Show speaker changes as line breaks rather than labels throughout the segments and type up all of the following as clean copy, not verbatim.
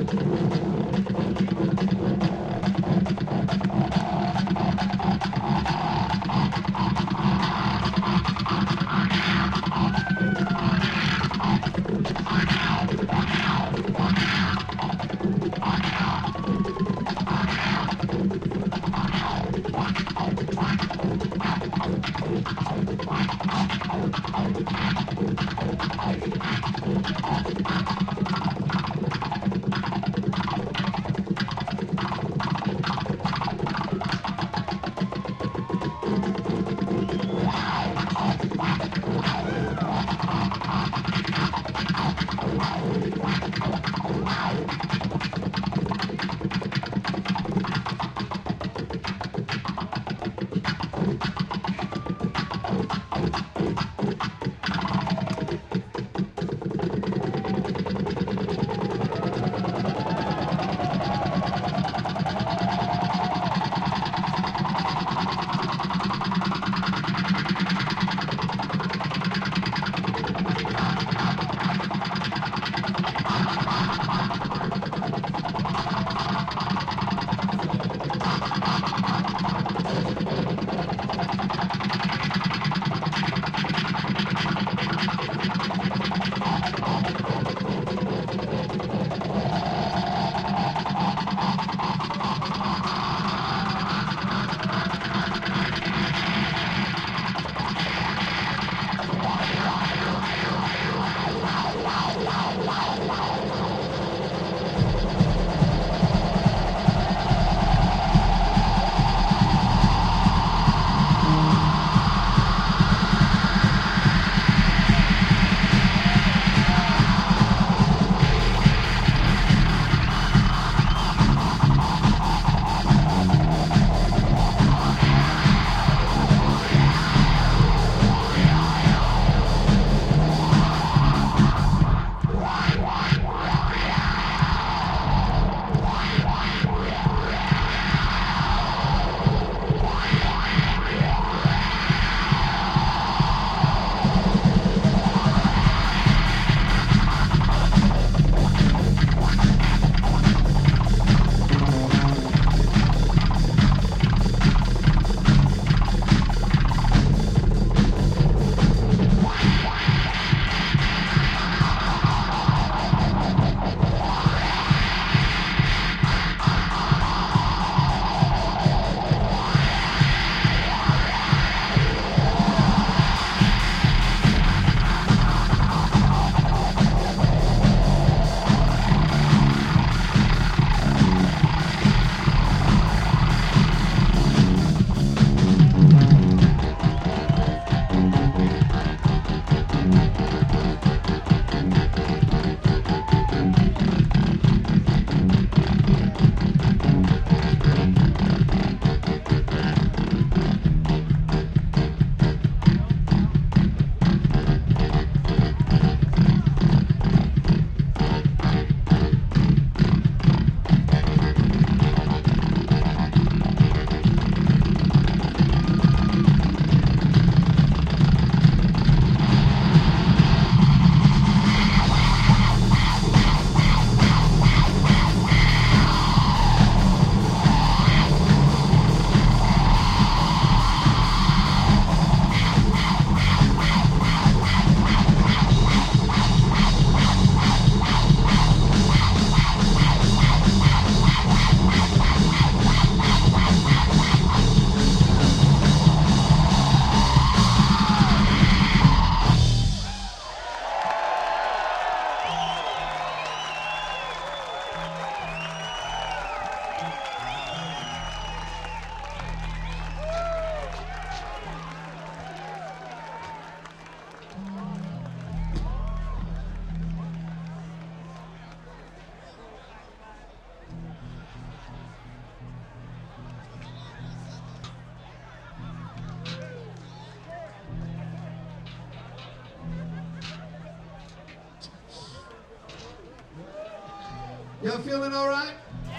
Y'all feeling all right?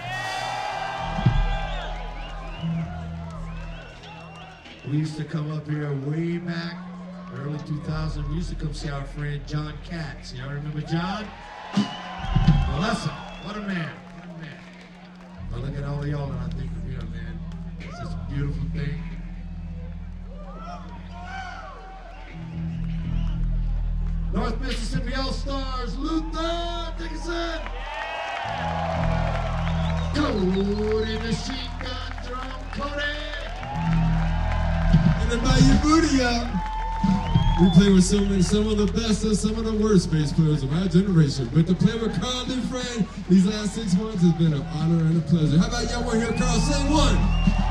We used to come up here way back, early 2000. We used to come see our friend John Katz. Y'all remember John? Well, What a man. What a man. I look at all of y'all and I think of him, man. It's just a beautiful thing. North Mississippi All-Stars, Luther Dickinson. Cody Machine Gun Drum, Cody.
And then Bayou Booty up. We play with some of the best and some of the worst bass players of our generation. But to play with Carl Dufresne these last 6 months has been an honor and a pleasure. How about y'all want to hear Carl sing one?